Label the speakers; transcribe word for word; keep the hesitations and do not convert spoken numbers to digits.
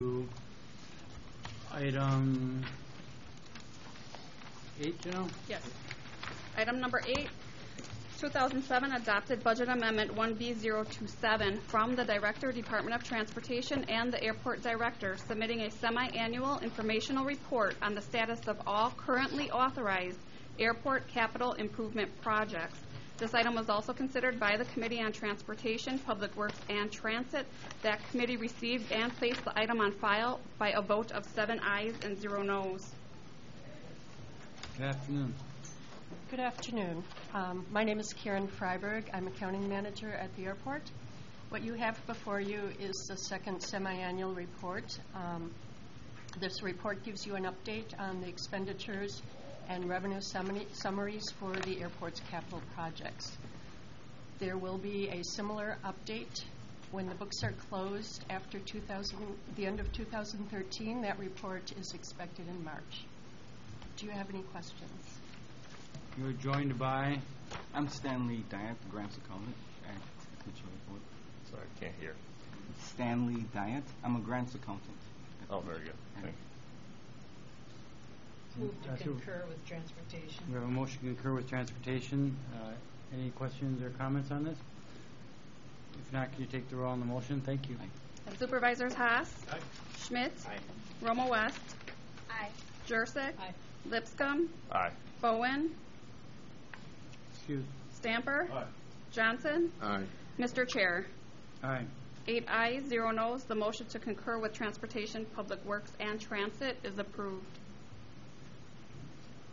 Speaker 1: Item eight, Janelle?
Speaker 2: Yes. Item number eight, two thousand seven adopted budget amendment one B zero two seven from the Director, Department of Transportation and the Airport Director submitting a semi-annual informational report on the status of all currently authorized airport capital improvement projects. This item was also considered by the Committee on Transportation, Public Works, and Transit. That committee received and placed the item on file by a vote of seven ayes and zero noes.
Speaker 1: Good afternoon.
Speaker 3: Good afternoon. Um, my name is Karen Freiberg. I'm accounting manager at the airport. What you have before you is the second semi-annual report. Um, this report gives you an update on the expenditures and revenue summary, summaries for the airport's capital projects. There will be a similar update when the books are closed after two thousand, the end of two thousand thirteen. That report is expected in March. Do you have any questions?
Speaker 1: You're joined by?
Speaker 4: I'm Stanley Diet, the grants accountant at the Mitchell Airport.
Speaker 5: Sorry, I can't hear.
Speaker 4: Stanley Diet. I'm a grants accountant.
Speaker 5: Oh, very good. Thank
Speaker 6: Move
Speaker 1: Uh,
Speaker 6: to
Speaker 1: so
Speaker 6: concur with transportation.
Speaker 1: We have a motion to concur with transportation. Uh, any questions or comments on this? If not, can you take the roll on the motion? Thank you.
Speaker 4: Aye.
Speaker 2: Supervisors Haas,
Speaker 5: Aye.
Speaker 2: Schmidt,
Speaker 5: Aye.
Speaker 2: Romo West,
Speaker 6: Aye.
Speaker 2: Jursic,
Speaker 6: Aye.
Speaker 2: Lipscomb,
Speaker 5: Aye.
Speaker 2: Bowen,
Speaker 1: Excuse.
Speaker 2: Stamper,
Speaker 5: Aye.
Speaker 2: Johnson,
Speaker 5: Aye.
Speaker 2: Mister Chair.
Speaker 1: Aye.
Speaker 2: Eight ayes, zero noes. The motion to concur with transportation, public works, and transit is approved.